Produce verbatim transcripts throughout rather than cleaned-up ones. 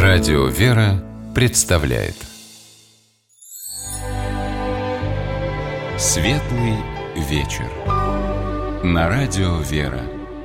Радио «Вера» представляет Светлый вечер на Радио «Вера».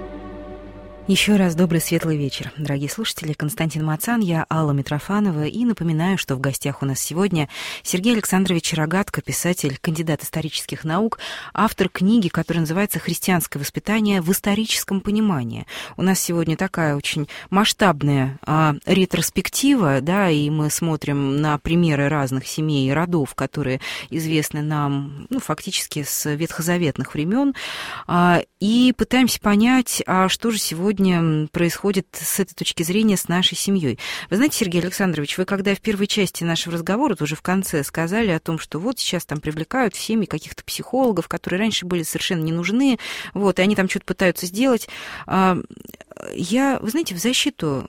Еще раз добрый светлый вечер, дорогие слушатели. Константин Мацан, я Алла Митрофанова. И напоминаю, что в гостях у нас сегодня Сергей Александрович Рогатко, писатель, кандидат исторических наук, автор книги, которая называется «Христианское воспитание в историческом понимании». У нас сегодня такая очень масштабная а, ретроспектива, да, и мы смотрим на примеры разных семей и родов, которые известны нам, ну, фактически с ветхозаветных времен, а, и пытаемся понять, а что же сегодня происходит с этой точки зрения с нашей семьей. Вы знаете, Сергей Александрович, вы когда в первой части нашего разговора, тоже в конце, сказали о том, что вот сейчас там привлекают в семьи каких-то психологов, которые раньше были совершенно не нужны, вот, и они там что-то пытаются сделать. Я, вы знаете, в защиту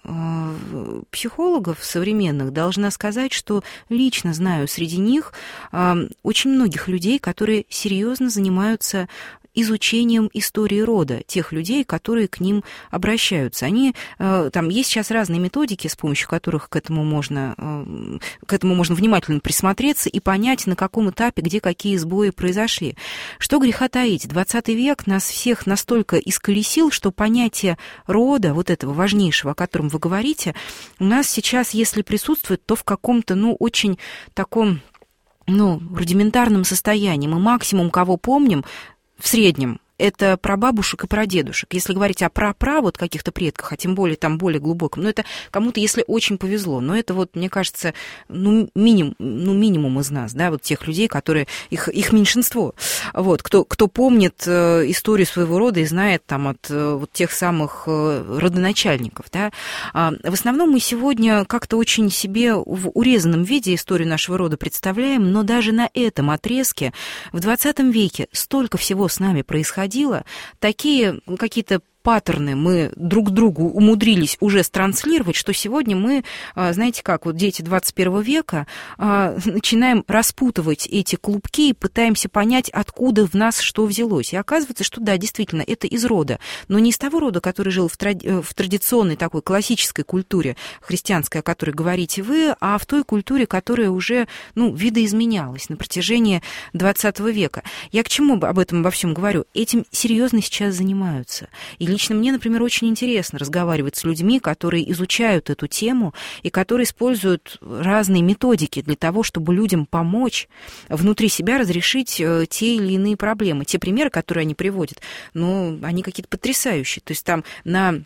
психологов современных должна сказать, что лично знаю среди них очень многих людей, которые серьезно занимаются изучением истории рода тех людей, которые к ним обращаются. Они, там есть сейчас разные методики, с помощью которых к этому можно, к этому можно внимательно присмотреться и понять, на каком этапе, где какие сбои произошли. Что греха таить, двадцатый век нас всех настолько исколесил, что понятие рода, вот этого важнейшего, о котором вы говорите, у нас сейчас, если присутствует, то в каком-то, ну, очень таком, ну, рудиментарном состоянии. Мы максимум, кого помним, в среднем, это про бабушек и про дедушек. Если говорить о пра-пра вот каких-то предках, а тем более там более глубоком, ну, это кому-то, если очень повезло. Но это вот, мне кажется, ну, минимум, ну, минимум из нас, да, вот тех людей, которые, их, их меньшинство, вот, кто, кто помнит э, историю своего рода и знает там от э, вот тех самых э, родоначальников, да. А, в основном мы сегодня как-то очень себе в урезанном виде историю нашего рода представляем, но даже на этом отрезке в двадцатом веке столько всего с нами происходило, такие какие-то паттерны мы друг другу умудрились уже транслировать, что сегодня мы, знаете как, вот дети двадцать первого века, начинаем распутывать эти клубки и пытаемся понять, откуда в нас что взялось. И оказывается, что да, действительно, это из рода, но не из того рода, который жил в, тради- в традиционной такой классической культуре христианской, о которой говорите вы, а в той культуре, которая уже, ну, видоизменялась на протяжении двадцатого века. Я к чему об этом обо всем говорю? Этим серьезно сейчас занимаются. И лично мне, например, очень интересно разговаривать с людьми, которые изучают эту тему и которые используют разные методики для того, чтобы людям помочь внутри себя разрешить те или иные проблемы. Те примеры, которые они приводят, ну, они какие-то потрясающие. То есть там на...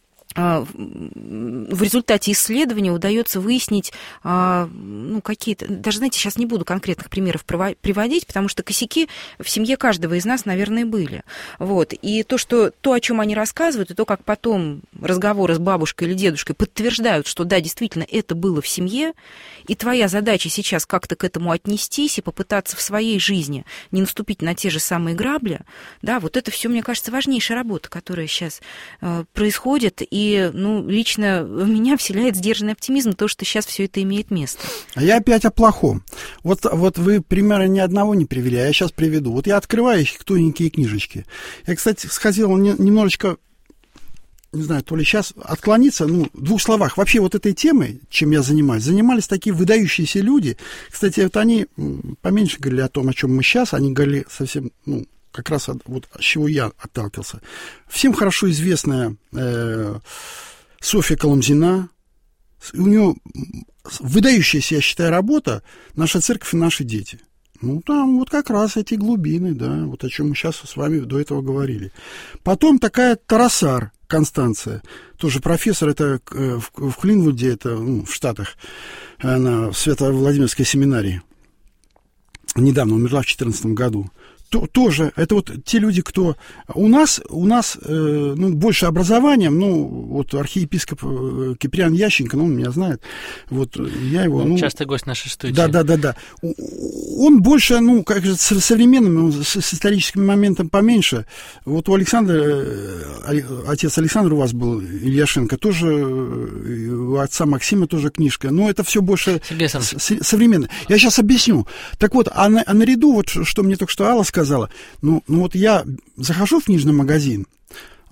в результате исследования удается выяснить, ну, какие-то... Даже, знаете, сейчас не буду конкретных примеров приводить, потому что косяки в семье каждого из нас, наверное, были. Вот. И то, что, то, о чем они рассказывают, и то, как потом разговоры с бабушкой или дедушкой подтверждают, что да, действительно, это было в семье, и твоя задача сейчас как-то к этому отнестись и попытаться в своей жизни не наступить на те же самые грабли, да, вот это все, мне кажется, важнейшая работа, которая сейчас происходит, и И, ну, лично меня вселяет сдержанный оптимизм, то, что сейчас все это имеет место. А я опять о плохом. Вот, вот вы примера ни одного не привели, а я сейчас приведу. Вот я открываю их тоненькие книжечки. Я, кстати, сходил не, немножечко, не знаю, то ли сейчас отклониться, ну, в двух словах. Вообще вот этой темой, чем я занимаюсь, занимались такие выдающиеся люди. Кстати, вот они поменьше говорили о том, о чем мы сейчас, они говорили совсем, ну, как раз от, вот, от чего я отталкивался. Всем хорошо известная э, Софья Коломзина. У нее выдающаяся, я считаю, работа «Наша церковь и наши дети». Ну, там вот как раз эти глубины, да, вот о чем мы сейчас с вами до этого говорили. Потом такая Тарасар Констанция, тоже профессор, это в, в Клинвуде, это, ну, в Штатах, она в Свято-Владимирской семинарии. Недавно умерла в две тысячи четырнадцатом году. То, тоже, это вот те люди, кто... У нас, у нас э, ну, больше образования, ну, вот архиепископ э, Киприан Ященко, ну, он меня знает, вот я его... Ну, ну, частый гость нашей студии. Да, да, да, да. Он больше, ну, как же, с современным, с, с историческим моментом поменьше. Вот у Александра, э, отец Александр у вас был, Ильяшенко, тоже, э, у отца Максима тоже книжка, но это все больше с, современно. Я сейчас объясню. Так вот, а, на, а наряду, вот, что мне только что Алла сказала, ну, ну вот я захожу в книжный магазин,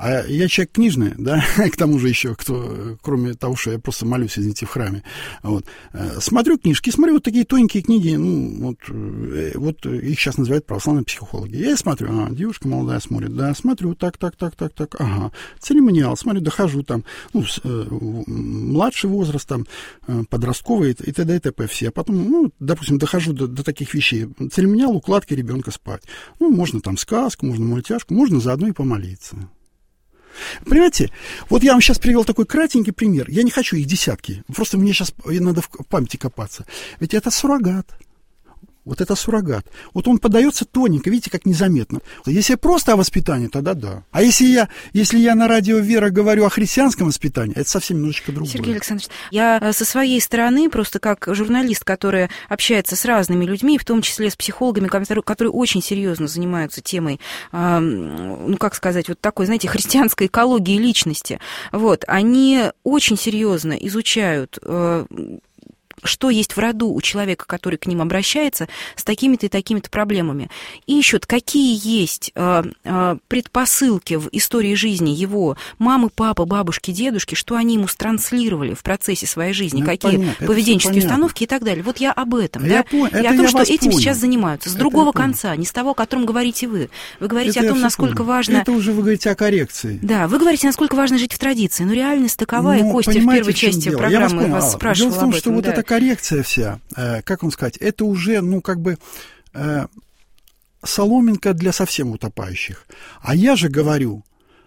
А я человек книжный, да, к тому же еще, кто, кроме того, что я просто молюсь, извините, в храме. Вот. Смотрю книжки, смотрю вот такие тоненькие книги, ну, вот, вот их сейчас называют православные психологи. Я смотрю, а, девушка молодая смотрит, да, смотрю, так, так, так, так, так, ага, церемониал, смотрю, дохожу там, ну, с, э, младший возраст, там, подростковый и т.д. и т.п. все. А потом, ну, допустим, дохожу до, до таких вещей. Церемониал укладки ребенка спать. Ну, можно там сказку, можно мультяшку, можно заодно и помолиться. Понимаете, вот я вам сейчас привел такой кратенький пример. Я не хочу их десятки. Просто мне сейчас надо в памяти копаться. Ведь это суррогат. Вот это суррогат. Вот он подается тоненько, видите, как незаметно. Если просто о воспитании, тогда да. А если я, если я на радио «Вера» говорю о хрестьянском воспитании, это совсем немножечко другое. Сергей Александрович, я со своей стороны, просто как журналист, который общается с разными людьми, в том числе с психологами, которые, которые очень серьезно занимаются темой, э, ну, как сказать, вот такой, знаете, христианской экологии личности, вот, они очень серьезно изучают... Э, что есть в роду у человека, который к ним обращается с такими-то и такими-то проблемами. И еще какие есть э, э, предпосылки в истории жизни его мамы, папы, бабушки, дедушки, что они ему транслировали в процессе своей жизни, ну, какие понятно, поведенческие установки и так далее. Вот я об этом. Да? Я и о том, что этим понял. Сейчас занимаются. С это другого конца, не с того, о котором говорите вы. Вы говорите это о том, насколько понял. важно... Это уже вы говорите о коррекции. Да, вы говорите, насколько важно жить в традиции. Но реальность такова, ну, и Костя в первой части дело? программы вас, вас спрашивал Дело в том, об этом. Что вот да. эта коррекция вся, э, как вам сказать, это уже, ну, как бы э, соломинка для совсем утопающих. А я же говорю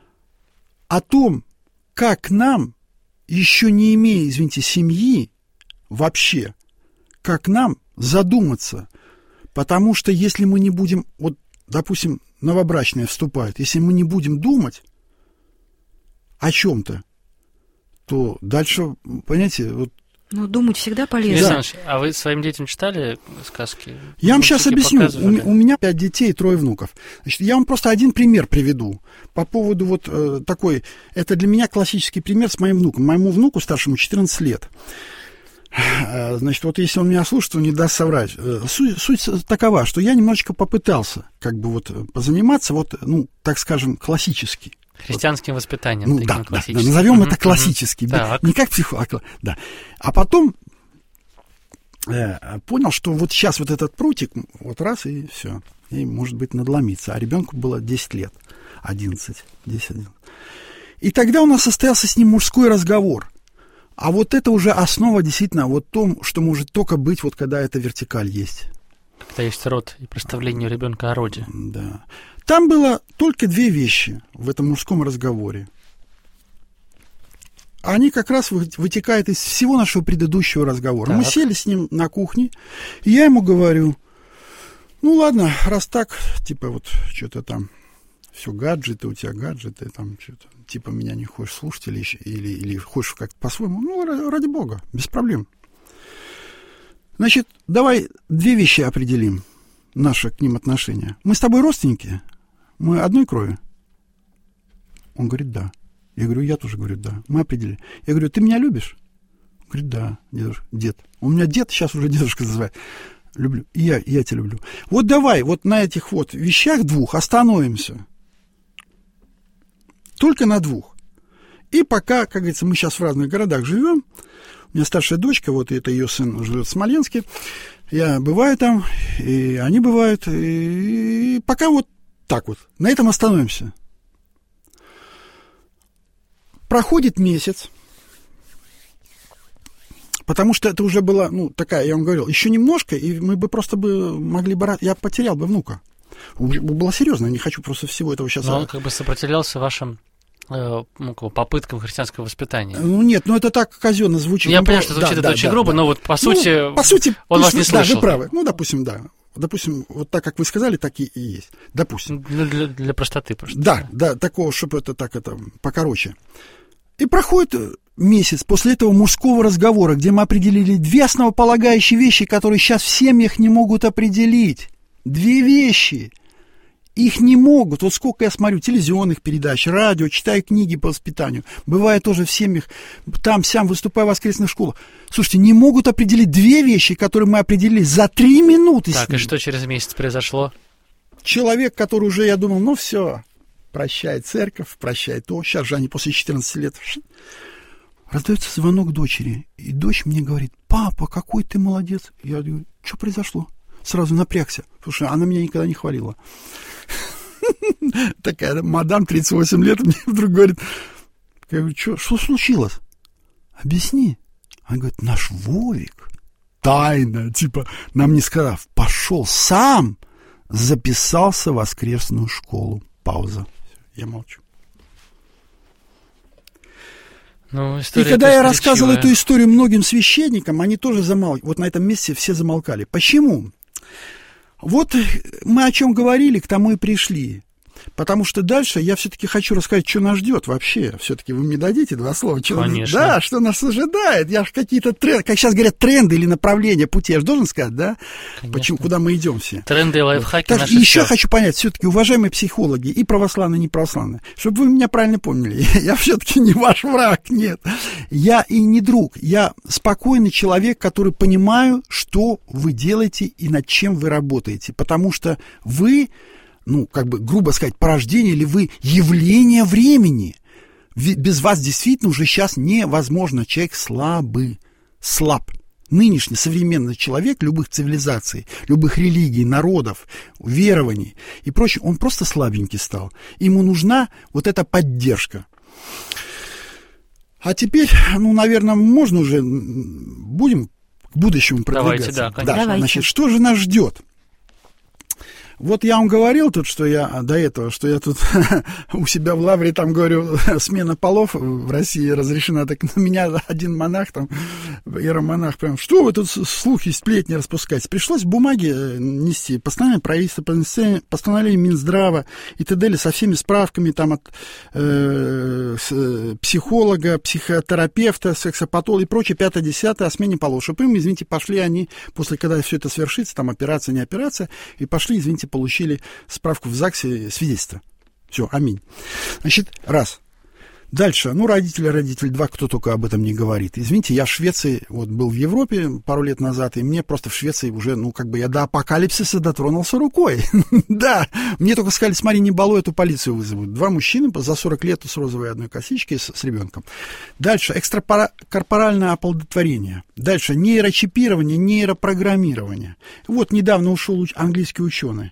о том, как нам, еще не имея, извините, семьи, вообще, как нам задуматься. Потому что если мы не будем, вот, допустим, новобрачные вступают, если мы не будем думать о чем-то, то дальше, понимаете, вот. Ну, думать всегда полезно. Да. Александр, а вы своим детям читали сказки? Я вам сейчас объясню. У, у меня пять детей и трое внуков. Значит, я вам просто один пример приведу по поводу вот э, такой. Это для меня классический пример с моим внуком. Моему внуку старшему четырнадцать лет. Значит, вот если он меня слушает, он не даст соврать. Суть, суть такова, что я немножечко попытался как бы вот позаниматься, вот, ну, так скажем, классически. Христианским воспитанием. Ну, да, да, да, назовем mm-hmm. это классически. Mm-hmm. Не как психолог, да. А потом э, понял, что вот сейчас вот этот прутик, вот раз и все. И, может быть, надломиться. А ребенку было десять лет. одиннадцать. десять, одиннадцать. И тогда у нас состоялся с ним мужской разговор. А вот это уже основа действительно вот том, что может только быть, вот когда эта вертикаль есть. Когда есть род и представление у ребенка о роде. Да. Там было только две вещи в этом мужском разговоре. Они как раз вытекают из всего нашего предыдущего разговора. Так. Мы сели с ним на кухне, и я ему говорю, ну ладно, раз так, типа вот что-то там, все гаджеты, у тебя гаджеты, там что-то, типа меня не хочешь слушать или, или, или хочешь как-то по-своему, ну ради бога, без проблем. Значит, давай две вещи определим, наши к ним отношения. Мы с тобой родственники? Мы одной крови? Он говорит, да. Я говорю, я тоже говорю, да. Мы определили. Я говорю, ты меня любишь? Он говорит, да, дедушка, дед. У меня дед, сейчас уже дедушка называет. Люблю. И я, и я тебя люблю. Вот давай вот на этих вот вещах двух остановимся. Только на двух. И пока, как говорится, мы сейчас в разных городах живем. У меня старшая дочка, вот это ее сын живет в Смоленске. Я бываю там, и они бывают. И, и пока вот так вот. На этом остановимся. Проходит месяц. Потому что это уже была, ну, такая, я вам говорил, еще немножко, и мы бы просто бы могли бы... Я потерял бы внука. Было серьезно, я не хочу просто всего этого сейчас... Но он как бы сопротивлялся вашим... ну, попыткам христианского воспитания. Ну нет, ну это так казенно звучит. Я ну, понимаю, что звучит да, это да, очень да, грубо, да. но вот по сути, ну, по сути он вас вы, не слышал. Да, вы правы. Ну, допустим, да. Допустим, вот так, как вы сказали, так и есть. Допустим. Для, для, для простоты просто. Да, да, такого, чтобы это так, это покороче. И проходит месяц после этого мужского разговора, где мы определили две основополагающие вещи, которые сейчас в семьях не могут определить. Две вещи. Их не могут. Вот сколько я смотрю телевизионных передач, радио, читаю книги по воспитанию. Бывает тоже в семьях, там-сям, выступаю в воскресных школах. Слушайте, не могут определить две вещи, которые мы определили за три минуты. Так, и что через месяц произошло? Человек, который уже, я думал, ну все, прощай церковь, прощай то. Сейчас же они после четырнадцати лет. Раздается звонок дочери, и дочь мне говорит: папа, какой ты молодец. Я говорю: что произошло? Сразу напрягся, потому что она меня никогда не хвалила. Такая мадам, тридцать восемь лет, мне вдруг говорит: я говорю, что, что случилось? Объясни. Она говорит: наш Вовик тайно, типа, нам не сказав, пошел сам, записался в воскресную школу. Пауза. Я молчу. Ну, и когда я рассказывал эту историю многим священникам, они тоже замолкали. Вот на этом месте все замолкали. Почему? Вот мы о чем говорили, к тому и пришли. Потому что дальше я все-таки хочу рассказать, что нас ждет вообще. Все-таки вы мне дадите два слова? Что Конечно. Да, что нас ожидает. Я же какие-то тренды, как сейчас говорят, тренды или направления пути, я же должен сказать, да? Конечно. Почему, куда мы идем все. Тренды и лайфхаки так, наши. И еще все. хочу понять, все-таки, уважаемые психологи, и православные, и неправославные, чтобы вы меня правильно помнили, я все-таки не ваш враг, нет. Я и не друг, я спокойный человек, который понимаю, что вы делаете и над чем вы работаете. Потому что вы... ну, как бы, грубо сказать, порождение или вы явление времени. Без вас действительно уже сейчас невозможно. Человек слабый, слаб. Нынешний современный человек любых цивилизаций, любых религий, народов, верований и прочее, он просто слабенький стал. Ему нужна вот эта поддержка. А теперь, ну, наверное, можно уже, будем к будущему продвигаться. Давайте, да, конечно. Да, Давайте. значит, что же нас ждет? Вот я вам говорил тут, что я до этого, что я тут у себя в лавре там говорю, смена полов в России разрешена, так на меня один монах там, иеромонах, прям, что вы тут слухи, сплетни распускаете? Пришлось бумаги нести, постановление правительства, постановление Минздрава и т.д. со всеми справками там от э, с, психолога, психотерапевта, сексопатолога и прочее, пятое-десятое о смене полов. Чтобы им, извините, пошли они, после когда все это свершится, там операция, не операция, и пошли, извините, получили справку в ЗАГСе, свидетельство. Все, аминь. Значит, раз. Дальше, ну, родители, родители, два, кто только об этом не говорит. Извините, я в Швеции, вот, был в Европе пару лет назад, и мне просто в Швеции уже, ну, как бы я до апокалипсиса дотронулся рукой. Да, мне только сказали, смотри, не балуй, эту полицию вызовут. Два мужчины за сорок лет с розовой одной косичкой, с, с ребенком. Дальше, экстракорпоральное оплодотворение. Дальше, нейрочипирование, нейропрограммирование. Вот недавно ушел английский ученый.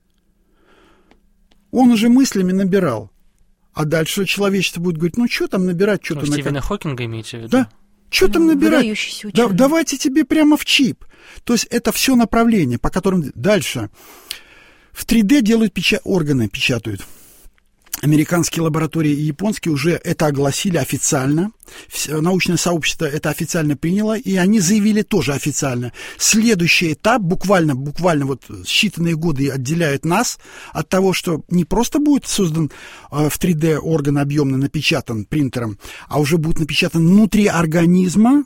Он уже мыслями набирал. А дальше человечество будет говорить, ну, что там набирать, что-то... Ну, на... Стивена Хокинга имеете в виду? Да, что Ну, там набирать? выдающийся Да, ученый. давайте тебе прямо в чип. То есть это все направление, по которым... Дальше. В три дэ делают печа... органы, печатают. Американские лаборатории и японские уже это огласили официально. Научное сообщество это официально приняло, и они заявили тоже официально. Следующий этап, буквально, буквально вот считанные годы отделяют нас от того, что не просто будет создан в три дэ орган объемно напечатан принтером, а уже будет напечатан внутри организма.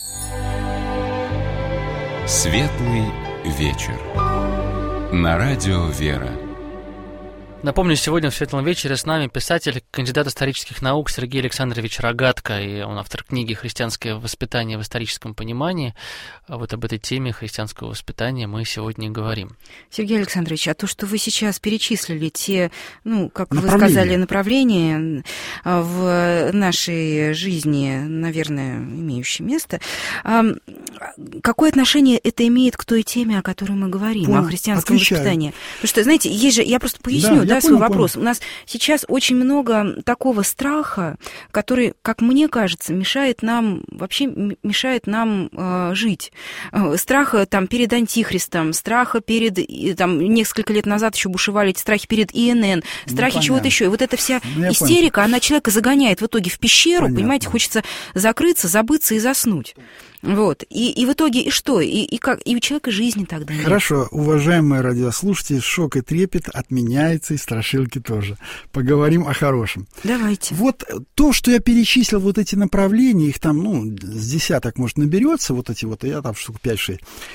Светлый вечер. На радио «Вера». Напомню, сегодня в «Светлом вечере» с нами писатель, кандидат исторических наук Сергей Александрович Рогатко, и он автор книги «Христианское воспитание в историческом понимании». Вот об этой теме христианского воспитания мы сегодня и говорим. Сергей Александрович, а то, что вы сейчас перечислили, те, ну, как вы сказали, направления в нашей жизни, наверное, имеющие место, какое отношение это имеет к той теме, о которой мы говорим, Понял. О христианском Отвечаю. Воспитании? Потому что, знаете, есть же, я просто поясню, да, да, свой понял, вопрос. Понял. У нас сейчас очень много такого страха, который, как мне кажется, мешает нам, вообще мешает нам э, жить. Страха там перед Антихристом, страха перед, там, несколько лет назад еще бушевали эти страхи перед И Эн Эн, страхи ну, чего-то еще. И вот эта вся ну, истерика, понял. Она человека загоняет в итоге в пещеру, понятно. Понимаете, хочется закрыться, забыться и заснуть. Вот. И, и в итоге, и что? И, и, как? И у человека жизни тогда нет. Хорошо, уважаемые радиослушатели, шок и трепет отменяется, и страшилки тоже. Поговорим о хорошем. Давайте. Вот то, что я перечислил, вот эти направления, их там, ну, с десяток, может, наберется, вот эти вот, я там штук пять-шесть.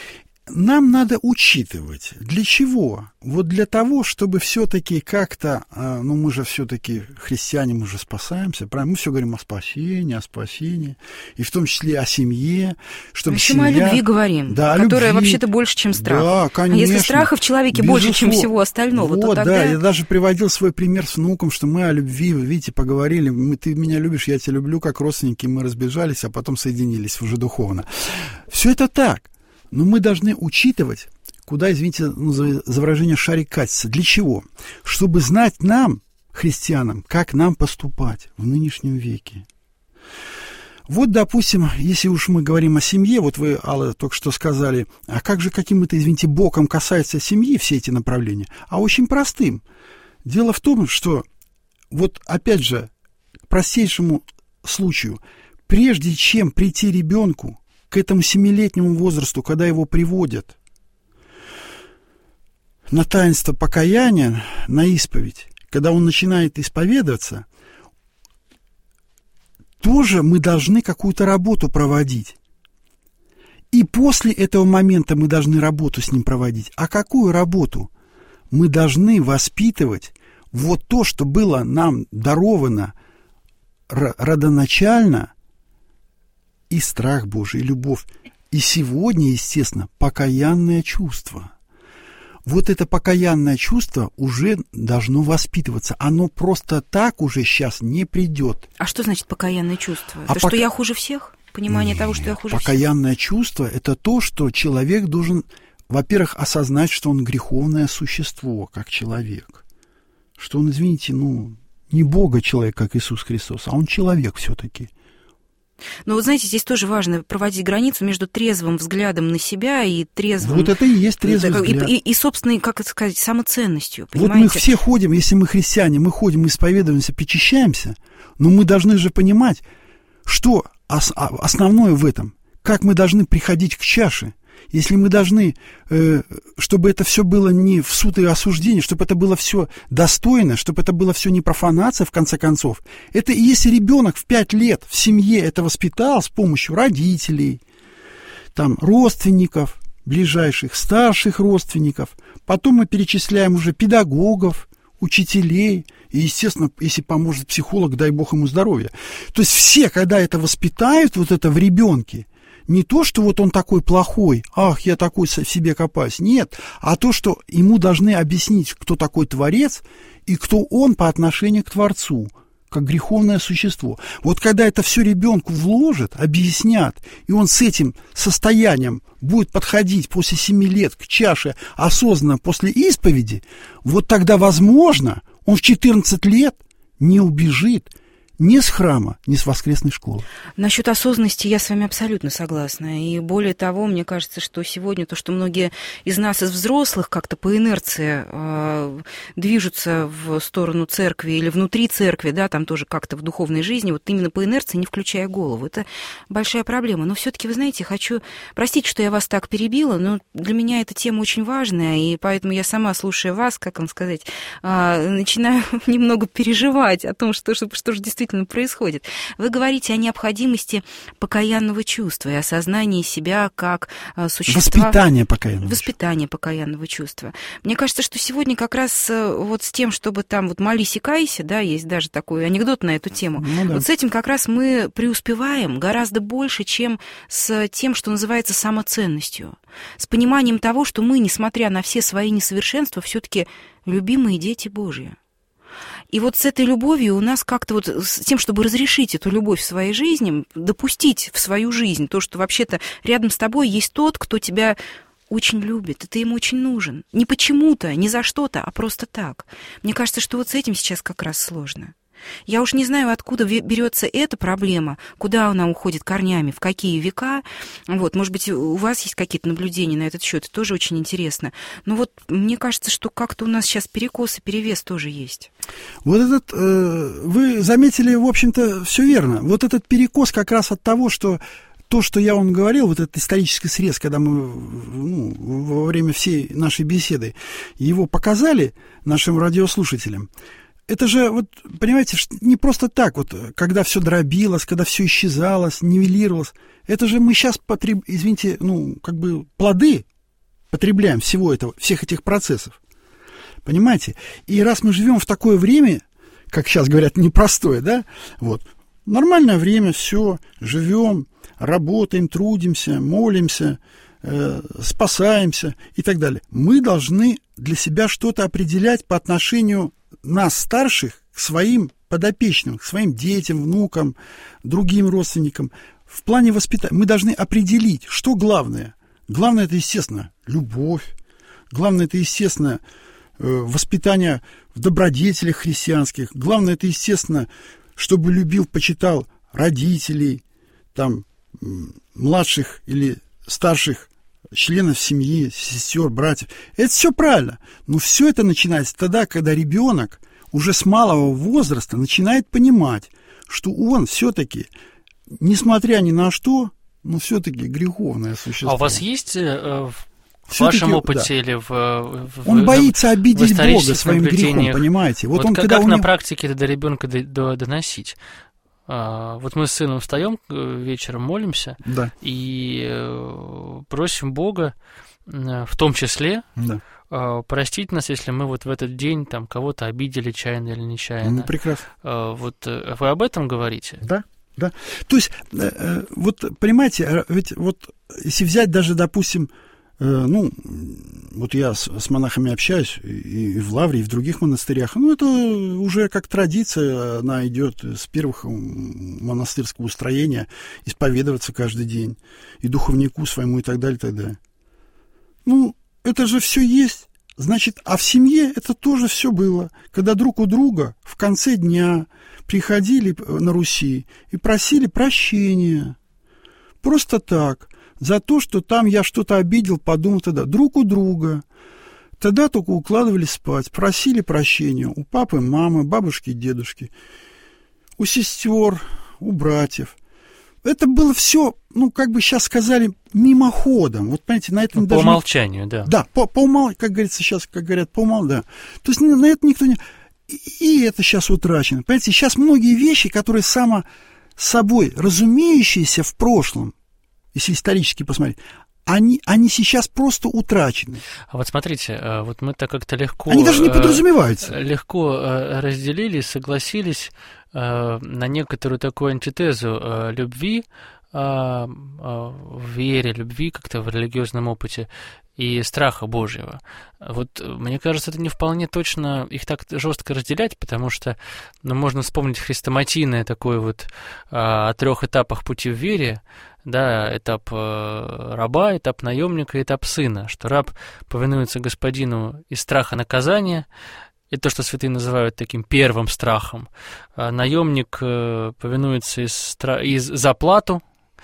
нам надо учитывать. Для чего? Вот для того, чтобы все-таки как-то, ну мы же все-таки христиане, мы же спасаемся, правильно? Мы все говорим о спасении, о спасении, и в том числе о семье. Чтобы еще семья... мы о любви говорим, да, которая любви. вообще-то больше, чем страх. Да, конечно. А если страха в человеке Безусловно. больше, чем всего остального, вот, то тогда... да, я даже приводил свой пример с внуком, что мы о любви, видите, поговорили, мы, ты меня любишь, я тебя люблю, как родственники, мы разбежались, а потом соединились уже духовно. Все это так. Но мы должны учитывать, куда, извините ну, за, за выражение, шарик катится. Для чего? Чтобы знать нам, христианам, как нам поступать в нынешнем веке. Вот, допустим, если уж мы говорим о семье, вот вы, Алла, только что сказали, а как же каким-то, извините, боком касается семьи все эти направления? А очень простым. Дело в том, что, вот опять же, к простейшему случаю, прежде чем прийти ребенку, к этому семилетнему возрасту, когда его приводят на таинство покаяния, на исповедь, когда он начинает исповедоваться, тоже мы должны какую-то работу проводить. И после этого момента мы должны работу с ним проводить. А какую работу? Мы должны воспитывать вот то, что было нам даровано родоначально, и страх Божий, и любовь. И сегодня, естественно, покаянное чувство. Вот это покаянное чувство уже должно воспитываться. Оно просто так уже сейчас не придет. А что значит покаянное чувство? А это пок... что я хуже всех? Понимание Нет, того, что я хуже покаянное всех? чувство – это то, что человек должен, во-первых, осознать, что он греховное существо, как человек. Что он, извините, ну, не Бога человек, как Иисус Христос, а он человек все-таки. Но вы знаете, здесь тоже важно проводить границу между трезвым взглядом на себя и трезвым... Вот это и есть трезвый и, взгляд. И, и, и собственной, как это сказать, самоценностью, понимаете? Вот мы все ходим, если мы христиане, мы ходим, исповедуемся, причащаемся, но мы должны же понимать, что ос- основное в этом, как мы должны приходить к чаше. Если мы должны, э, чтобы это все было не в суд и осуждение, чтобы это было все достойно, чтобы это было все не профанация, в конце концов. Это и если ребенок в пять лет в семье это воспитал с помощью родителей, там, родственников, ближайших, старших родственников, потом мы перечисляем уже педагогов, учителей, и, естественно, если поможет психолог, дай бог ему здоровья. То есть все, когда это воспитают, вот это в ребенке, не то, что вот он такой плохой, ах, я такой в себе копаюсь, нет, а то, что ему должны объяснить, кто такой Творец и кто он по отношению к Творцу, как греховное существо. Вот когда это все ребенку вложат, объяснят, и он с этим состоянием будет подходить после семи лет к чаше осознанно после исповеди, вот тогда, возможно, он в четырнадцать лет не убежит ни с храма, ни с воскресной школы. Насчет осознанности я с вами абсолютно согласна. И более того, мне кажется, что сегодня то, что многие из нас, из взрослых, как-то по инерции э, движутся в сторону церкви или внутри церкви, да, там тоже как-то в духовной жизни, вот именно по инерции, не включая голову. Это большая проблема. Но все-таки, вы знаете, хочу... Простите, что я вас так перебила, но для меня эта тема очень важная, и поэтому я сама, слушая вас, как вам сказать, э, начинаю немного переживать о том, что, что, что же действительно происходит. Вы говорите о необходимости покаянного чувства и осознании себя как существа... Воспитание покаянного Воспитание покаянного чувства. Мне кажется, что сегодня как раз вот с тем, чтобы там вот молись и кайся, да, есть даже такой анекдот на эту тему, ну, да. Вот с этим как раз мы преуспеваем гораздо больше, чем с тем, что называется самоценностью. С пониманием того, что мы, несмотря на все свои несовершенства, все-таки любимые дети Божьи. И вот с этой любовью у нас как-то вот, с тем, чтобы разрешить эту любовь в своей жизни, допустить в свою жизнь то, что вообще-то рядом с тобой есть тот, кто тебя очень любит, и ты ему очень нужен. Не почему-то, не за что-то, а просто так. Мне кажется, что вот с этим сейчас как раз сложно. Я уж не знаю, откуда берется эта проблема, куда она уходит корнями, в какие века. Вот, может быть, у вас есть какие-то наблюдения на этот счет, это тоже очень интересно. Но вот мне кажется, что как-то у нас сейчас перекос и перевес тоже есть. Вот этот, э, вы заметили, в общем-то, все верно. Вот этот перекос как раз от того, что то, что я вам говорил, вот этот исторический срез, когда мы ну, во время всей нашей беседы его показали нашим радиослушателям, это же, вот, понимаете, не просто так, вот, когда все дробилось, когда все исчезалось, нивелировалось. Это же мы сейчас, потреб... извините, ну, как бы плоды потребляем всего этого, всех этих процессов. Понимаете? И раз мы живем в такое время, как сейчас говорят, непростое, да, вот, нормальное время, все, живем, работаем, трудимся, молимся, э, спасаемся и так далее. Мы должны для себя что-то определять по отношению нас, старших, к своим подопечным, к своим детям, внукам, другим родственникам. В плане воспитания мы должны определить, что главное. Главное, это, естественно, любовь. Главное, это, естественно, воспитание в добродетелях христианских. Главное, это, естественно, чтобы любил, почитал родителей, там, младших или старших членов семьи, сестер, братьев. Это все правильно. Но все это начинается тогда, когда ребенок уже с малого возраста начинает понимать, что он все-таки, несмотря ни на что, но все-таки греховное существо. А у вас есть э, в вашем опыте, да, или в, в он боится обидеть Бога своим грехом, понимаете? Вот, вот он, как, как на него... практике это до ребенка до, до, доносить? А, вот мы с сыном встаем вечером, молимся, да, и э, просим Бога, э, в том числе, да, э, простить нас, если мы вот в этот день там кого-то обидели чаянно или нечаянно. Ну, прекрасно. Э, вот э, вы об этом говорите? Да. Да. То есть, э, вот, понимаете, ведь вот если взять даже, допустим, э, ну, вот я с, с монахами общаюсь и, и в Лавре, и в других монастырях, ну, это уже как традиция, она идет с первых монастырского устроения, исповедоваться каждый день, и духовнику своему, и так далее, и так далее. Ну, это же все есть. Значит, а в семье это тоже все было, когда друг у друга в конце дня приходили на Руси и просили прощения. Просто так. За то, что там я что-то обидел, подумал тогда. Друг у друга. Тогда только укладывались спать. Просили прощения у папы, мамы, бабушки, дедушки. У сестер, у братьев. Это было все, ну, как бы сейчас сказали, мимоходом. Вот, понимаете, на этом ну, даже... По умолчанию, не... да. Да, по, по умолчанию, как говорится сейчас, как говорят, по умолчанию, да. То есть на это никто не... И это сейчас утрачено. Понимаете, сейчас многие вещи, которые само собой разумеющиеся в прошлом, если исторически посмотреть, они, они сейчас просто утрачены. А вот смотрите, вот мы-то как-то легко... Они даже не подразумеваются. Легко разделили, согласились на некоторую такую антитезу любви, в вере, любви как-то в религиозном опыте и страха Божьего. Вот мне кажется, это не вполне точно их так жестко разделять, потому что, ну, можно вспомнить хрестоматийное такое вот а, о трех этапах пути в вере, да, этап а, раба, этап наемника, этап сына, что раб повинуется господину из страха наказания. Это то, что святые называют таким первым страхом. А наемник а, повинуется из, стра... из за плату,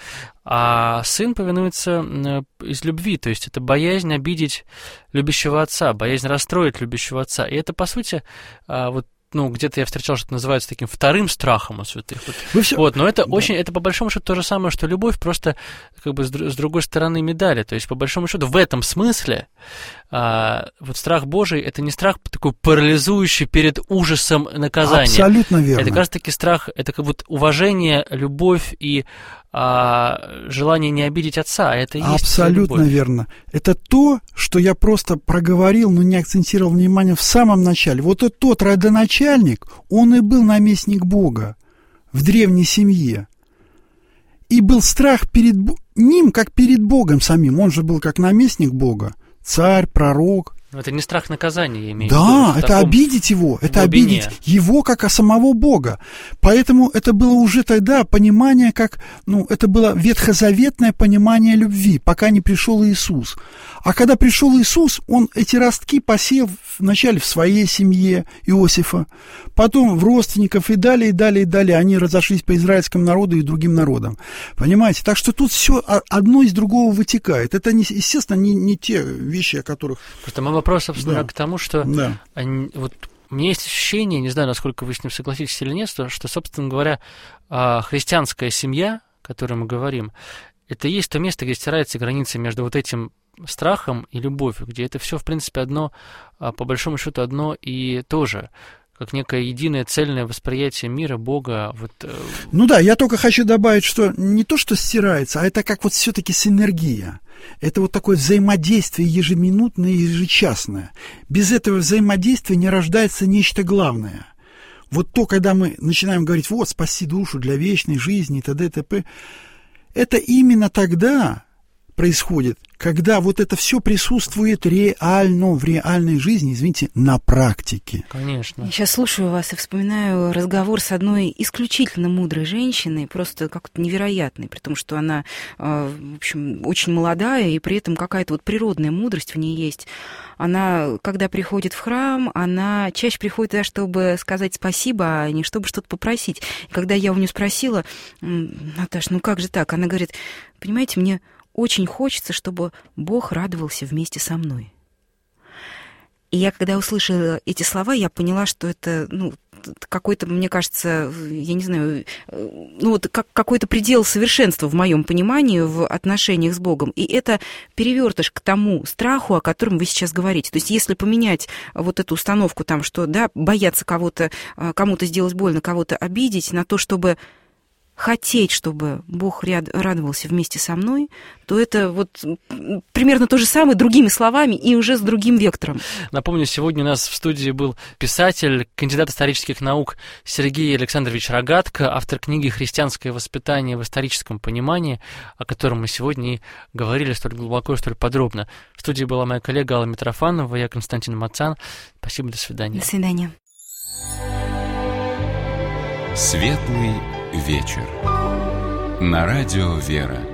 а сын повинуется из любви, то есть это боязнь обидеть любящего отца, боязнь расстроить любящего отца. И это, по сути, вот, ну, где-то я встречал, что это называется таким вторым страхом у святых. Вот, все... вот, но это да. очень, это по большому счету то же самое, что любовь, просто как бы с, с другой стороны медали. То есть, по большому счету, в этом смысле а, вот страх Божий — это не страх такой парализующий перед ужасом наказания. Абсолютно верно. Это как раз-таки страх, это как вот уважение, любовь и а, желание не обидеть отца, а это и есть абсолютно любовь. Верно. Это то, что я просто проговорил, но не акцентировал внимание в самом начале. Вот этот тот родоначальник, он и был наместник Бога в древней семье. И был страх перед ним, как перед Богом самим. Он же был как наместник Бога, царь, пророк. Но это не страх наказания, я имею да, в виду. Да, это обидеть его, это глубине. Обидеть его как самого Бога. Поэтому это было уже тогда понимание, как, ну, это было ветхозаветное понимание любви, пока не пришел Иисус. А когда пришел Иисус, он эти ростки посеял вначале в своей семье Иосифа, потом в родственников и далее, и далее, и далее. Они разошлись по израильскому народу и другим народам. Понимаете? Так что тут все одно из другого вытекает. Это, не, естественно, не, не те вещи, о которых... Просто мой вопрос, собственно, да. к тому, что да. они, вот у меня есть ощущение, не знаю, насколько вы с ним согласитесь или нет, что, что собственно говоря, христианская семья, о которой мы говорим, это и есть то место, где стираются границы между вот этим страхом и любовью, где это все, в принципе, одно, по большому счету, одно и то же. как некое единое цельное восприятие мира, Бога. Вот... Ну да, я только хочу добавить, что не то, что стирается, а это как вот все-таки синергия. Это вот такое взаимодействие ежеминутное и ежечасное. Без этого взаимодействия не рождается нечто главное. Вот то, когда мы начинаем говорить, вот, спаси душу для вечной жизни и т.д. и т.п., это именно тогда происходит, когда вот это все присутствует реально, в реальной жизни, извините, на практике. Конечно. Я сейчас слушаю вас и вспоминаю разговор с одной исключительно мудрой женщиной, просто как-то невероятной, при том, что она, в общем, очень молодая, и при этом какая-то вот природная мудрость в ней есть. Она, когда приходит в храм, она чаще приходит туда, чтобы сказать спасибо, а не чтобы что-то попросить. И когда я у нее спросила, Наташ, ну как же так? Она говорит, понимаете, мне очень хочется, чтобы Бог радовался вместе со мной. И я, когда услышала эти слова, я поняла, что это, ну, какой-то, мне кажется, я не знаю, ну, вот как, какой-то предел совершенства в моем понимании в отношениях с Богом. И это перевертыш к тому страху, о котором вы сейчас говорите. То есть если поменять вот эту установку там, что, да, бояться кого-то, кому-то сделать больно, кого-то обидеть, на то, чтобы хотеть, чтобы Бог радовался вместе со мной, то это вот примерно то же самое, другими словами и уже с другим вектором. Напомню, сегодня у нас в студии был писатель, кандидат исторических наук Сергей Александрович Рогатко, автор книги «Христианское воспитание в историческом понимании», о котором мы сегодня и говорили столь глубоко и столь подробно. В студии была моя коллега Алла Митрофанова, я Константин Мацан. Спасибо, до свидания. До свидания. Светлый вечер. На радио «Вера».